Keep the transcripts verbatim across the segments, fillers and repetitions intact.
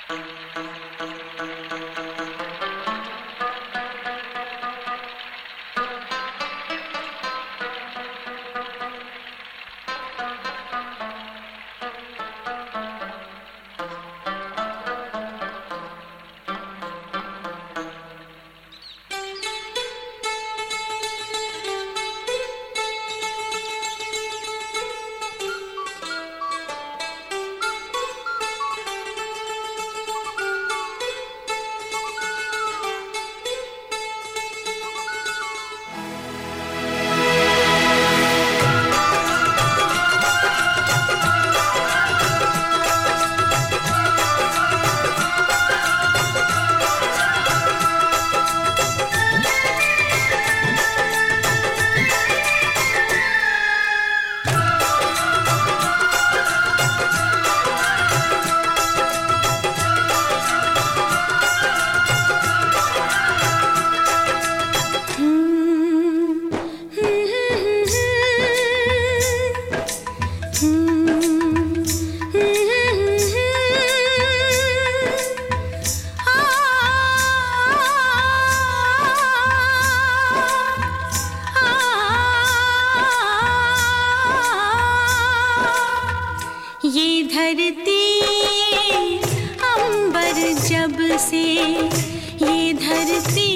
से ये धरती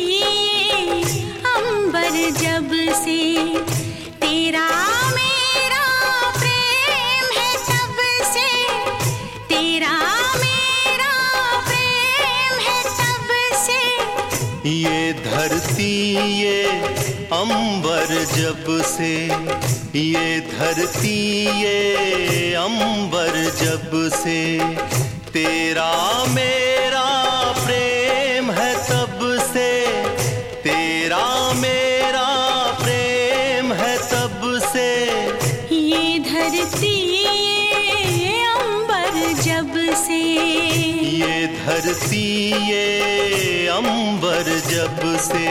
अंबर जब से तेरा मेरा प्रेम है तब से तेरा मेरा प्रेम है तब से ये धरती ये अंबर जब से ये धरती ये अंबर जब से तेरा मेरा प्रेम है तब से तेरा मेरा प्रेम है तब से ये धरती ये अंबर जब से ये धरती ये अंबर जब से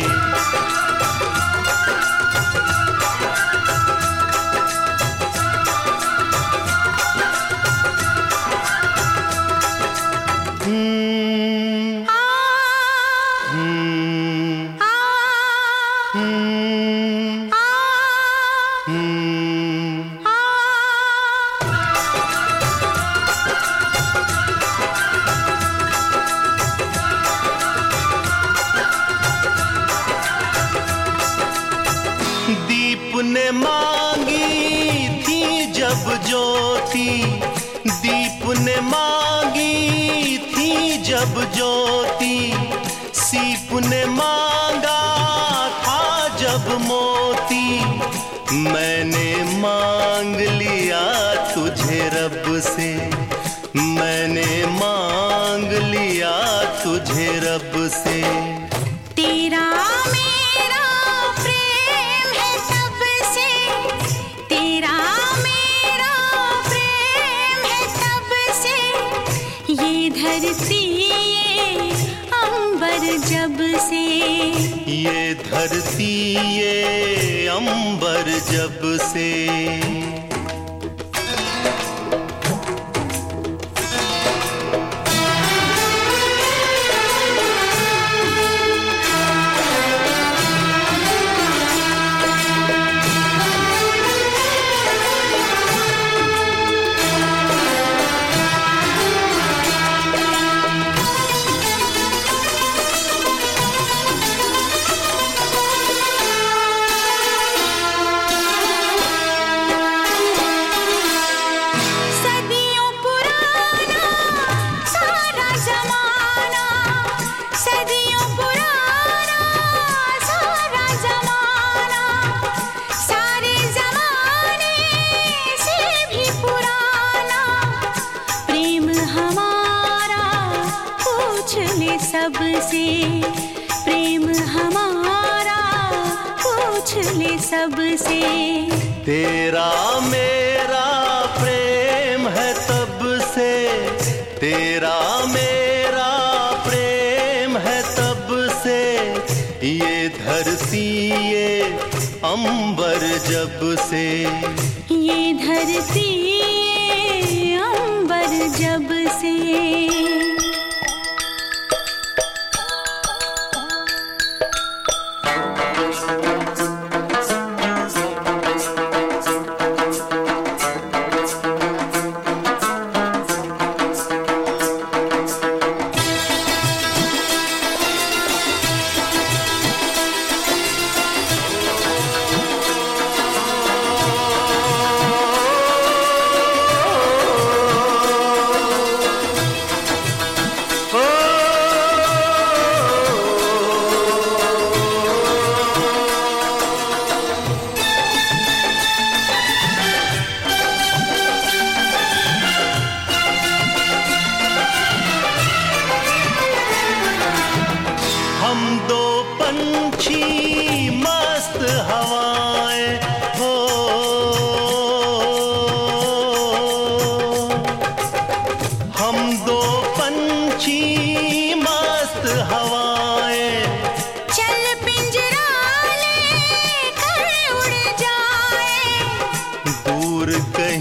दीप ने मांगी थी जब ज्योति दीप ने मांगी थी जब ज्योति सीप ने मांगा था जब मोती मैंने मांग लिया तुझे रब से मैंने मांग लिया तुझे रब से तेरा मेरा प्रेम है तब से तेरा मेरा प्रेम है तब से ये धरती ये अंबर जब से ये धरती ये अंबर जब से सबसे प्रेम हमारा पूछ ले सबसे तेरा मेरा प्रेम है तब से तेरा मेरा प्रेम है तब से ये धरती ये अंबर जब से ये धरती ये अंबर जब से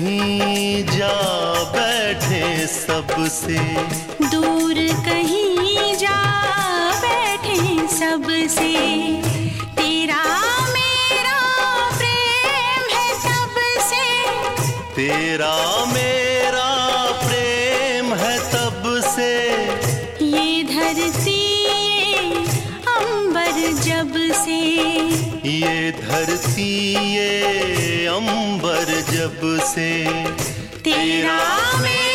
कहीं जा बैठे सबसे, दूर कहीं जा बैठे सबसे। तेरा मेरा प्रेम है तब से, तेरा मेरा प्रेम है तब से। ये धरती ये अंबर जब से, ये धरती ये अंबर जब से। तेरा मेरा